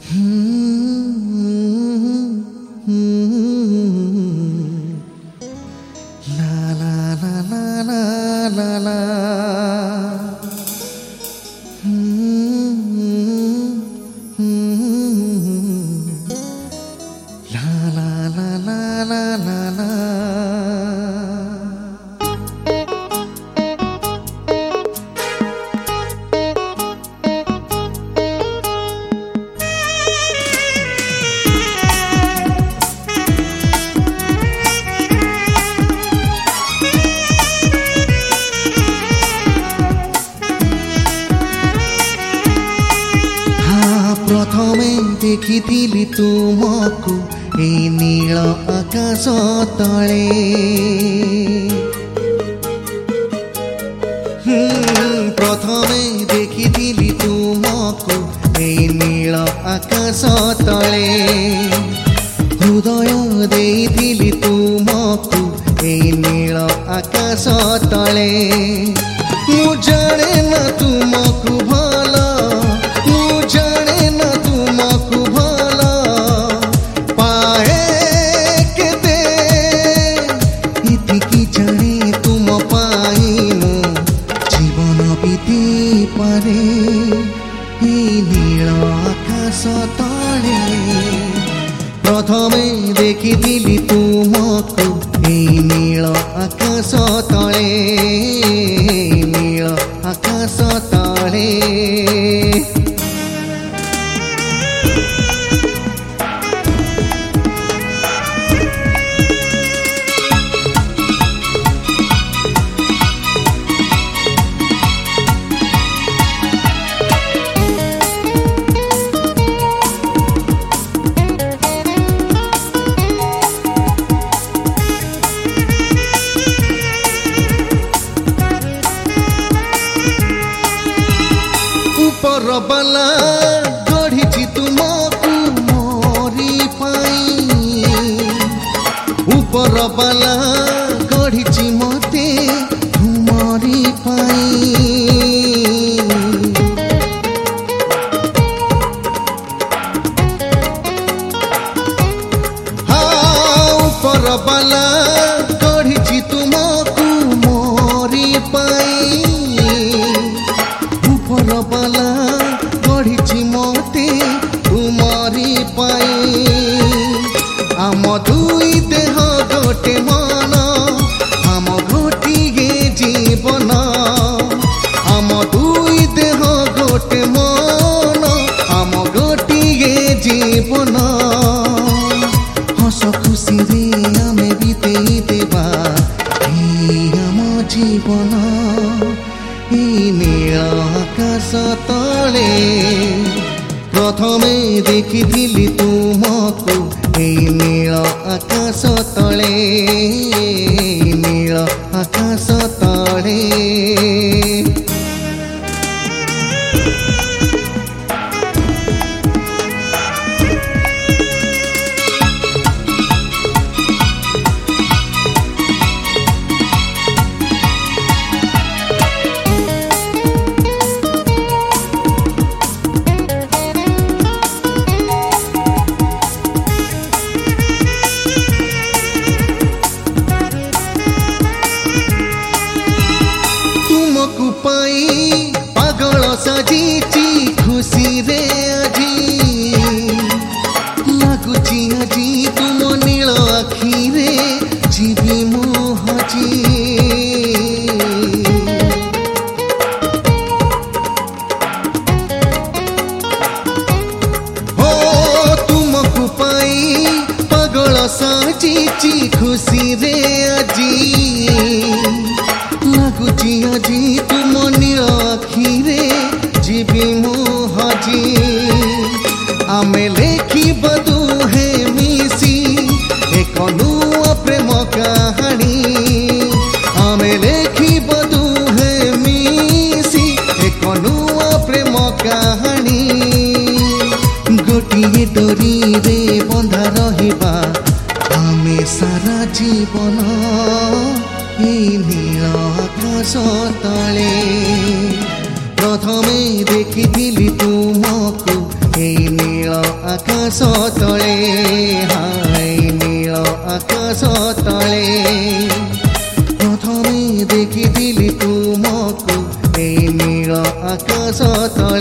प्रथमे देखिथिली तुमको ए नील आकाश तले प्रथमे देखिथिली तुमको ए नील आकाश तले हृदय देइथिली तुमको ए नील आकाश तले मु जाने ना तुमको भला प्रथमे देखिथिली तुमको ए नील आकाश तले नील आकाश तले ऊपर बाला गढ़ी तुमको मोरी पाई ऊपर बाला गढ़ी मते तुमरी पाई हाँ ऊपर बाला गढ़ी तुमको मोरी पाई ऊपर बाला गढ़ी मते तुमरी पाई आम दुई देह गोटे मन आम गोटिए जीवन आम दुई देह गोटे मन आम गोटिए जीवन हस खुशी रे आमे बीतेई देबा आम जीवन नील आकाश तले प्रथमे देखिथिली तुमको ए नील आकाश तले नील आकाश तले पाई पागल सजीची खुशी रे आजी लगुची आजी तुम नील आखी रे जीवी मोहजी हो तुमको पाई पागल सजीची खुशी रे आजी लगुची आजी तुम नील आखी रे जीवी मोहजी आमे लेखी बदू है मिसी एक नुआ प्रेम कहानी आमे लेखी बदू है मिसी एक नुआ प्रेम कहानी गोटिए डोरी रे बंधा रहिबा आमे सारा जीवन नील आकाश तले प्रथमे देखिथिली तुमको ए नील आकाश तले हाय नील आकाश तले प्रथमे देखिथिली तुमको ए नील आकाश तले।